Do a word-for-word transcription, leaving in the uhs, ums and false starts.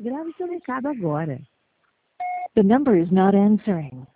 Grave seu recado agora. The number is not answering.